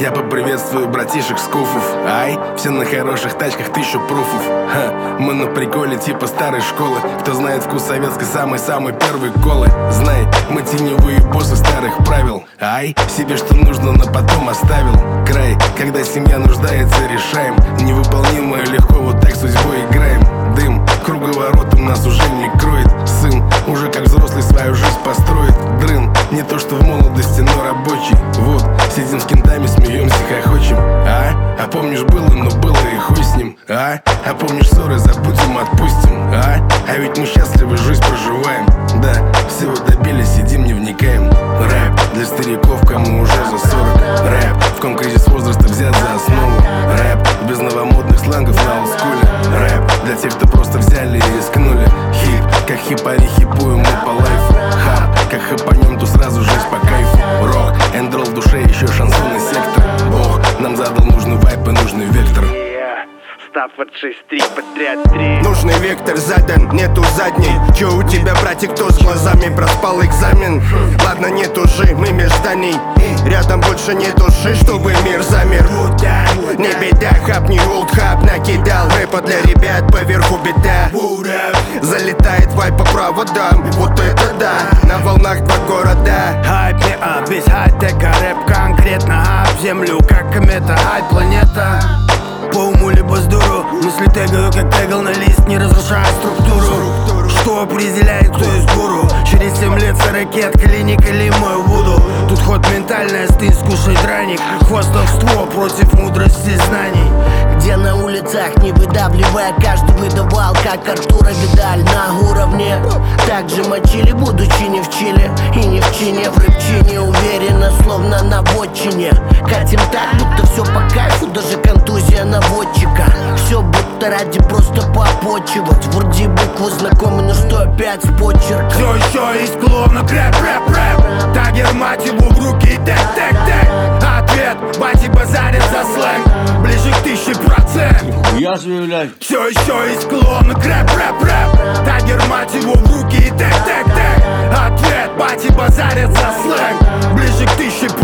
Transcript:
Я поприветствую братишек с куфов. Ай, все на хороших тачках, 1000 пруфов. Ха, мы на приколе типа старой школы. Кто знает вкус советской, самый-самый первый колы. Знай, мы теневые боссы старых правил. Ай, себе что нужно, на потом оставил. Край, когда семья нуждается, решаем. Невыполнимое легко, вот так судьбой играем. Дым, круговоротом нас уже не кроет. Сын уже как взрослый свою жизнь построит. Дрын, не то что в молодости, но рабочий. Вот, сидим с кентами, смеемся, хохочем. А помнишь было, но было и хуй с ним. А помнишь ссоры, забудем, отпустим. А ведь мы счастливы, жизнь проживаем. Да, всего добились, сидим, не вникаем. Рэп для стариков, кому уже за 40. Рэп, в ком кризис возраста взят за основу. Рэп без новомодных сленгов на олдскуле. Рэп для тех, кто просто взяли и рискнули. Хип, как хипари, хипуем мы по лайфу. Хап, как хапанем, то сразу жизнь по кайфу. Рок, эндрол в душе, еще шансон и сектор. Бог нам задал нужный вайп и нужный вектор. Став от 6-3 подряд 3. Нужный вектор задан, нету задней. Чё у тебя, братик, кто с глазами проспал экзамен? Ладно, не тужи, мы меж зданий. Рядом больше не души, чтобы мир замер. Не беда, хапни олдхап накидал. Рэпа для ребят, поверху беда. Залетает вайп по проводам, вот это да. На волнах два города. Хайп не ап, весь хай-тека, рэп конкретно ап. Землю как комета, хай-планета. По уму либо с дуру, мысли тегаю, как тегал на лист, не разрушая структуру. Что определяет, кто из гуру? Через 7 лет ракет, клиник или мой вуду. Тут ход ментальный, стынь, скушай драник. Хвастовство против мудрости знаний. Где на улицах, не выдавливая, каждый выдавал, как Артура Видаль на уровне. Также мочили, будучи не в Чили и не в чине, в рэпчине уверенно, словно на вотчине. Катим так, будто все по кайфу, даже контузия наводчика. Все будто ради просто попочивать. Вроде буквы знакомы, но что опять с почерком. Все еще есть клоун, рэп. Тагер, мать его, в руки, так. Ответ, бати базарят за сленг. Ближе к 1000%. Я заявляю. Все еще есть клоун, рэп. Тагер, мать его, в руки, так. Ответ, бати базарят за сленг. Ближе к 1000%.